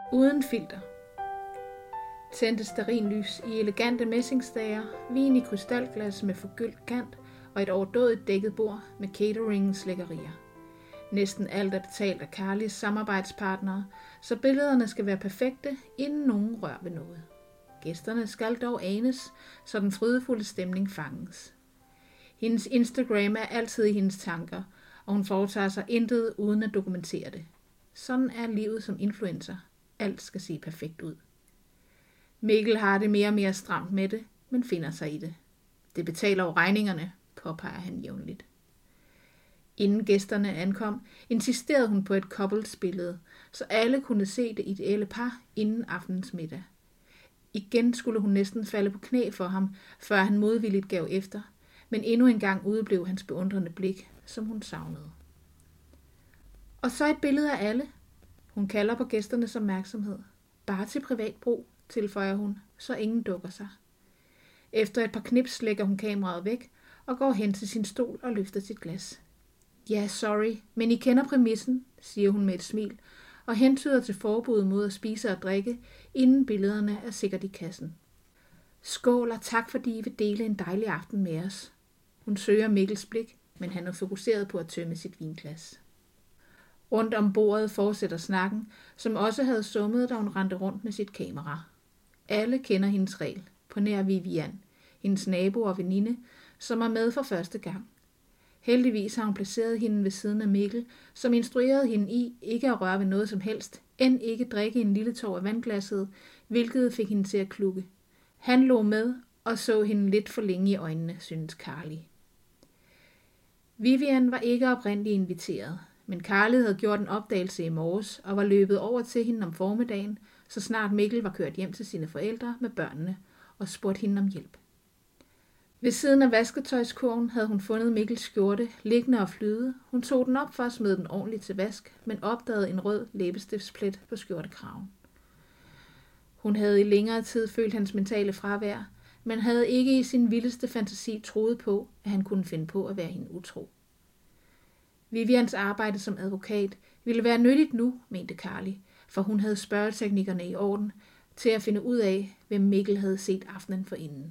Uden filter. Tændte stearinlys i elegante messingstager, vin i krystalglas med forgyldt kant og et overdådigt dækket bord med cateringens lækkerier. Næsten alt er betalt af Carlys samarbejdspartnere, så billederne skal være perfekte, inden nogen rører ved noget. Gæsterne skal dog anes, så den frydefulde stemning fanges. Hendes Instagram er altid i hendes tanker, og hun foretager sig intet uden at dokumentere det. Sådan er livet som influencer. Alt skal se perfekt ud. Mikkel har det mere og mere stramt med det, men finder sig i det. Det betaler jo regningerne, påpeger han jævnligt. Inden gæsterne ankom, insisterede hun på et couples-billede, så alle kunne se det ideelle par inden aftenens middag. Igen skulle hun næsten falde på knæ for ham, før han modvilligt gav efter, men endnu en gang udeblev hans beundrende blik, som hun savnede. Og så et billede af alle. Hun kalder på gæsternes opmærksomhed. Bare til privat brug, tilføjer hun, så ingen dukker sig. Efter et par knips lægger hun kameraet væk og går hen til sin stol og løfter sit glas. Ja, sorry, men I kender præmissen, siger hun med et smil, og hentyder til forbuddet mod at spise og drikke, inden billederne er sikkert i kassen. Skål og tak, fordi I vil dele en dejlig aften med os. Hun søger Mikkels blik, men han er fokuseret på at tømme sit vinglas. Rundt om bordet fortsætter snakken, som også havde summet, da hun rendte rundt med sit kamera. Alle kender hendes regel, på nær Vivian, hendes nabo og veninde, som er med for første gang. Heldigvis har hun placeret hende ved siden af Mikkel, som instruerede hende i ikke at røre ved noget som helst, end ikke drikke en lille tår af vandglasset, hvilket fik hende til at klukke. Han lå med og så hende lidt for længe i øjnene, synes Carly. Vivian var ikke oprindeligt inviteret, men Carly havde gjort en opdagelse i morges og var løbet over til hende om formiddagen, så snart Mikkel var kørt hjem til sine forældre med børnene og spurgte hende om hjælp. Ved siden af vasketøjskurven havde hun fundet Mikkels skjorte, liggende og flyde. Hun tog den op for at smide den ordentligt til vask, men opdagede en rød læbestiftsplet på skjortekraven. Hun havde i længere tid følt hans mentale fravær, men havde ikke i sin vildeste fantasi troet på, at han kunne finde på at være hende utro. Vivians arbejde som advokat ville være nyttigt nu, mente Carly, for hun havde spørgeteknikkerne i orden til at finde ud af, hvem Mikkel havde set aftenen forinden.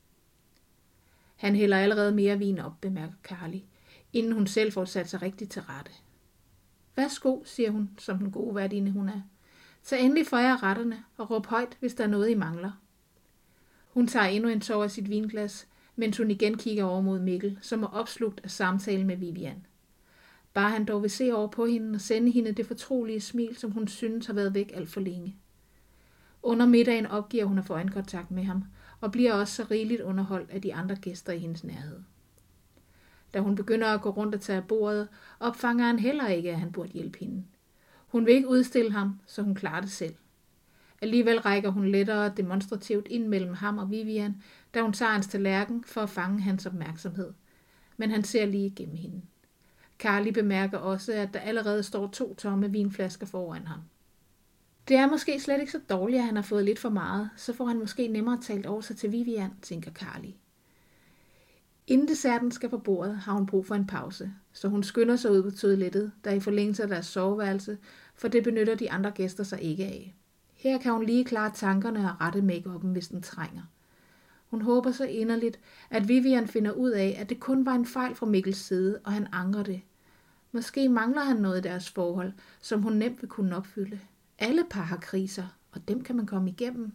Han hælder allerede mere vin op, bemærker Carly, inden hun selv får sat sig rigtigt til rette. Værsgo, siger hun, som den gode værtinde hun er. Tag endelig for jer retterne og råb højt, hvis der er noget, I mangler. Hun tager endnu en tår af sit vinglas, mens hun igen kigger over mod Mikkel, som er opslugt af samtalen med Vivian. Bare han dog vil se over på hende og sende hende det fortrolige smil, som hun synes har været væk alt for længe. Under middagen opgiver hun at få øjenkontakt med ham, og bliver også så rigeligt underholdt af de andre gæster i hendes nærhed. Da hun begynder at gå rundt og tage af bordet, opfanger han heller ikke, at han burde hjælpe hende. Hun vil ikke udstille ham, så hun klarer det selv. Alligevel rækker hun lettere demonstrativt ind mellem ham og Vivian, da hun tager hans tallerken for at fange hans opmærksomhed. Men han ser lige igennem hende. Carly bemærker også, at der allerede står 2 tomme vinflasker foran ham. Det er måske slet ikke så dårligt, at han har fået lidt for meget, så får han måske nemmere talt over sig til Vivian, tænker Carly. Inden desserten skal på bordet, har hun brug for en pause, så hun skynder sig ud på toilettet, der i forlængelse af deres soveværelse, for det benytter de andre gæster sig ikke af. Her kan hun lige klare tankerne og rette make-up'en, hvis den trænger. Hun håber så inderligt, at Vivian finder ud af, at det kun var en fejl fra Mikkels side, og han angrer det. Måske mangler han noget i deres forhold, som hun nemt vil kunne opfylde. Alle par har kriser, og dem kan man komme igennem.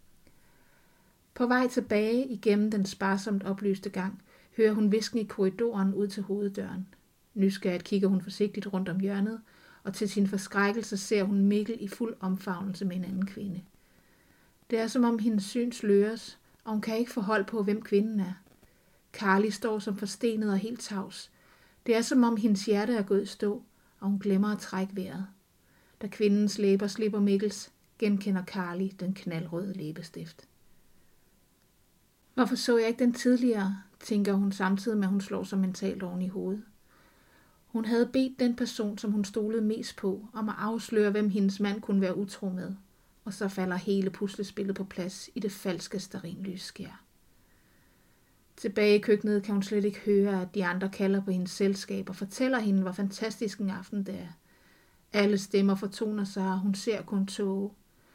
På vej tilbage igennem den sparsomt oplyste gang, hører hun hvisken i korridoren ud til hoveddøren. Nysgerrigt kigger hun forsigtigt rundt om hjørnet, og til sin forskrækkelse ser hun Mikkel i fuld omfavnelse med en anden kvinde. Det er som om hendes syn sløres, og hun kan ikke få hold på, hvem kvinden er. Carly står som forstenet og helt tavs. Det er som om hendes hjerte er gået i stå, og hun glemmer at trække vejret. Da kvindens læber slipper Mikkels, genkender Carly den knaldrøde læbestift. Hvorfor så jeg ikke den tidligere, tænker hun samtidig med, at hun slår sig mentalt oven i hovedet. Hun havde bedt den person, som hun stolede mest på, om at afsløre, hvem hendes mand kunne være utro med, og så falder hele puslespillet på plads i det falske stearinlysskær. Tilbage i køkkenet kan hun slet ikke høre, at de andre kalder på hendes selskab og fortæller hende, hvor fantastisk en aften det er. Alle stemmer fortoner sig, og hun ser kun tåge.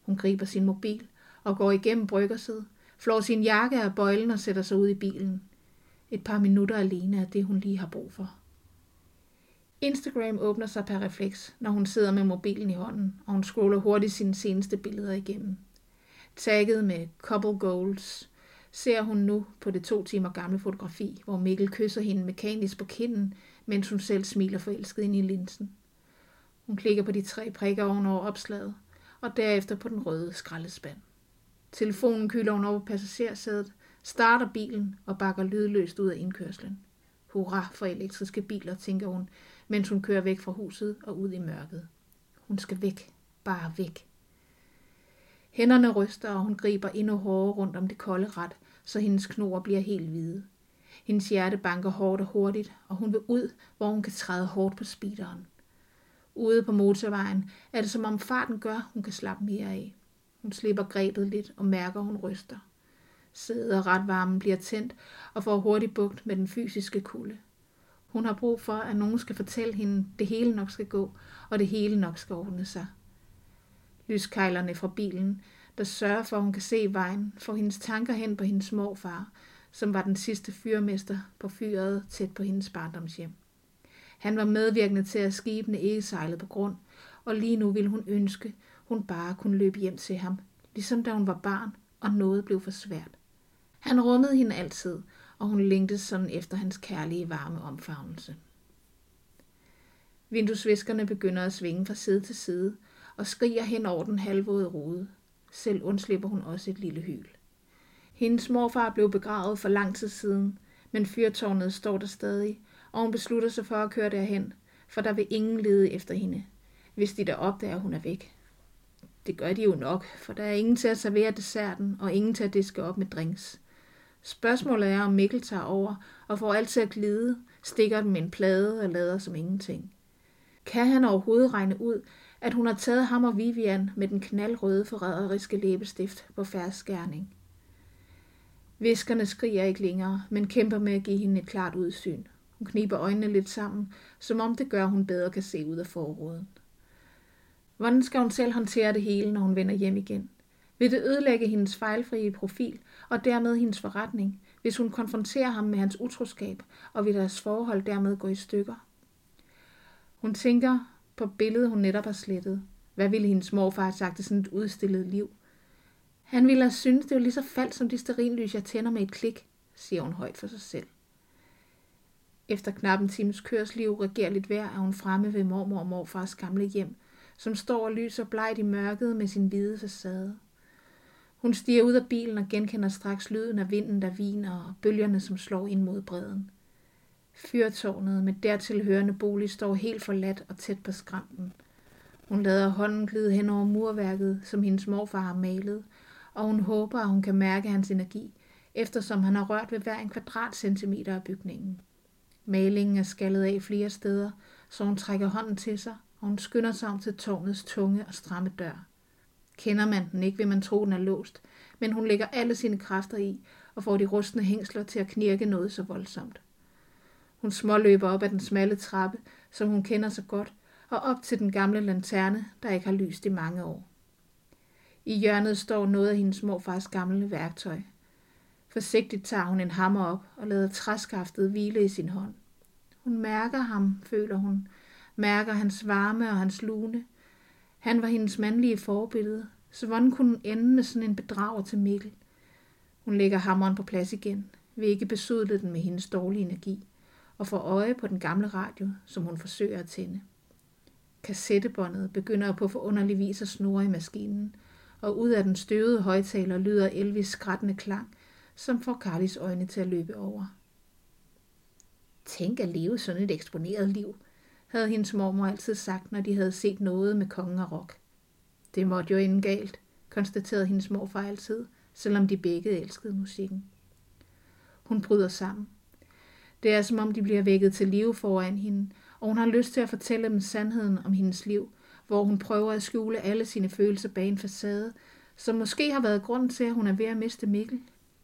Hun griber sin mobil og går igennem bryggersædet, flår sin jakke af bøjlen og sætter sig ud i bilen. Et par minutter alene er det, hun lige har brug for. Instagram åbner sig per refleks, når hun sidder med mobilen i hånden, og hun scroller hurtigt sine seneste billeder igennem. Tagget med couple goals ser hun nu på det 2 timer gamle fotografi, hvor Mikkel kysser hende mekanisk på kinden, mens hun selv smiler forelsket ind i linsen. Hun klikker på de 3 prikker ovenover opslaget, og derefter på den røde skraldespand. Telefonen kylder hun over på passagersædet, starter bilen og bakker lydløst ud af indkørslen. Hurra for elektriske biler, tænker hun, mens hun kører væk fra huset og ud i mørket. Hun skal væk, bare væk. Hænderne ryster, og hun griber endnu hårdere rundt om det kolde rat, så hendes knor bliver helt hvide. Hendes hjerte banker hårdt og hurtigt, og hun vil ud, hvor hun kan træde hårdt på speederen. Ude på motorvejen er det som om farten gør, hun kan slappe mere af. Hun slipper grebet lidt og mærker, hun ryster. Sædet og ratvarmen bliver tændt og får hurtigt bugt med den fysiske kulde. Hun har brug for, at nogen skal fortælle hende, det hele nok skal gå, og det hele nok skal ordne sig. Lyskejlerne fra bilen, der sørger for, at hun kan se vejen, får hendes tanker hen på hendes morfar, som var den sidste fyrmester på fyret tæt på hendes barndomshjem. Han var medvirkende til, at skibene ikke sejlede på grund, og lige nu ville hun ønske, hun bare kunne løbe hjem til ham, ligesom da hun var barn, og noget blev for svært. Han rummede hende altid, og hun længtes sådan efter hans kærlige varme omfavnelse. Vinduesviskerne begynder at svinge fra side til side, og skriger hen over den halvvåde rude. Selv undslipper hun også et lille hyl. Hendes morfar blev begravet for lang tid siden, men fyrtårnet står der stadig, og hun beslutter sig for at køre derhen, for der vil ingen lede efter hende, hvis de der opdager, at hun er væk. Det gør de jo nok, for der er ingen til at servere desserten, og ingen til at diske op med drinks. Spørgsmålet er, om Mikkel tager over og får alt til at glide, stikker dem med en plade og lader som ingenting. Kan han overhovedet regne ud, at hun har taget ham og Vivian med den knaldrøde forræderiske læbestift på fersk gerning? Viskerne skriger ikke længere, men kæmper med at give hende et klart udsyn. Hun kniber øjnene lidt sammen, som om det gør, hun bedre kan se ud af forruden. Hvordan skal hun selv håndtere det hele, når hun vender hjem igen? Vil det ødelægge hendes fejlfrie profil og dermed hendes forretning, hvis hun konfronterer ham med hans utroskab, og vil deres forhold dermed gå i stykker? Hun tænker på billedet, hun netop har slettet. Hvad ville hendes morfar have sagt til sådan et udstillet liv? Han ville have syntes, det var lige så falsk som de stearinlys, jeg tænder med et klik, siger hun højt for sig selv. Efter knap en times kørsel i uregerligt vejr er hun fremme ved mormor og morfars gamle hjem, som står og lyser blegt i mørket med sin hvide facade. Hun stiger ud af bilen og genkender straks lyden af vinden, der viner, og bølgerne, som slår ind mod bredden. Fyrtårnet med dertil hørende bolig står helt forladt og tæt på skramten. Hun lader hånden glide hen over murværket, som hendes morfar har malet, og hun håber, at hun kan mærke hans energi, eftersom han har rørt ved hver en kvadratcentimeter af bygningen. Malingen er skallet af flere steder, så hun trækker hånden til sig, og hun skynder sig om til tårnets tunge og stramme dør. Kender man den ikke, vil man tro, den er låst, men hun lægger alle sine kræfter i og får de rustne hængsler til at knirke noget så voldsomt. Hun småløber op ad den smalle trappe, som hun kender så godt, og op til den gamle lanterne, der ikke har lyst i mange år. I hjørnet står noget af hendes morfars gamle værktøj. Forsigtigt tager hun en hammer op og lader træskaftet hvile i sin hånd. Hun mærker ham, føler hun, mærker hans varme og hans lune. Han var hendes mandlige forbillede, så hvordan kunne hun ende med sådan en bedrager til Mikkel? Hun lægger hammeren på plads igen, vil ikke besudle den med hendes dårlige energi, og får øje på den gamle radio, som hun forsøger at tænde. Kassettebåndet begynder på forunderlig vis at snurre i maskinen, og ud af den støvede højtaler lyder Elvis skrættende klang, som får Carlis øjne til at løbe over. Tænk at leve sådan et eksponeret liv, havde hendes mormor altid sagt, når de havde set noget med kongen af rock. Det måtte jo ende galt, konstaterede hendes morfar altid, selvom de begge elskede musikken. Hun bryder sammen. Det er som om de bliver vækket til live foran hende, og hun har lyst til at fortælle dem sandheden om hendes liv, hvor hun prøver at skjule alle sine følelser bag en facade, som måske har været grunden til, at hun er ved at miste Mikkel.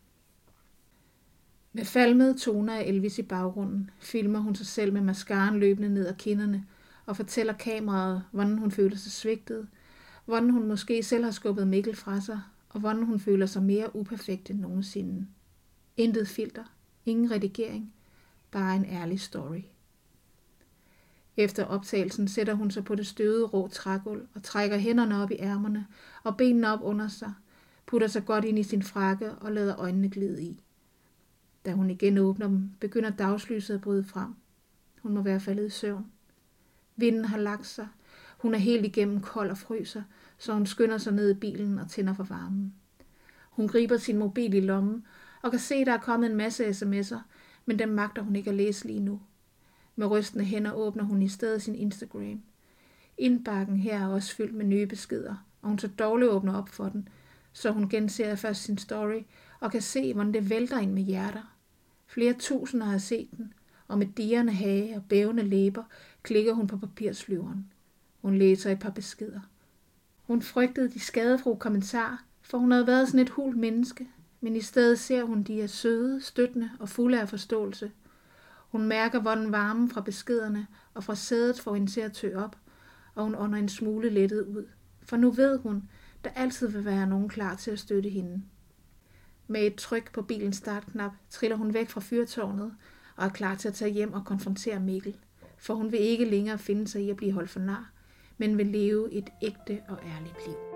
Med falmede toner af Elvis i baggrunden, filmer hun sig selv med mascaraen løbende ned ad kinderne og fortæller kameraet, hvordan hun føler sig svigtet, hvordan hun måske selv har skubbet Mikkel fra sig, og hvordan hun føler sig mere uperfekt end nogensinde. Intet filter, ingen redigering, bare en ærlig story. Efter optagelsen sætter hun sig på det støvede rå trægulv og trækker hænderne op i ærmerne og benene op under sig, putter sig godt ind i sin frakke og lader øjnene glide i. Da hun igen åbner dem, begynder dagslyset at bryde frem. Hun må være faldet i søvn. Vinden har lagt sig. Hun er helt igennem kold og fryser, så hun skynder sig ned i bilen og tænder for varmen. Hun griber sin mobil i lommen og kan se, at der er kommet en masse sms'er, men dem magter hun ikke at læse lige nu. Med rystende hænder åbner hun i stedet sin Instagram. Indbakken her er også fyldt med nye beskeder, og hun så dårligt åbner op for den, så hun genser først sin story og kan se, hvordan det vælter ind med hjerter. Flere tusinder har set den, og med dirrende hage og bævende læber klikker hun på papirsflyveren. Hun læser et par beskeder. Hun frygtede de skadefro kommentarer, for hun havde været sådan et hult menneske, men i stedet ser hun, de er søde, støttende og fulde af forståelse. Hun mærker, hvordan varmen fra beskederne og fra sædet får hende til at tø op, og hun ånder en smule lettet ud. For nu ved hun, der altid vil være nogen klar til at støtte hende. Med et tryk på bilens startknap triller hun væk fra fyrtårnet og er klar til at tage hjem og konfrontere Mikkel, for hun vil ikke længere finde sig i at blive holdt for nar, men vil leve et ægte og ærligt liv.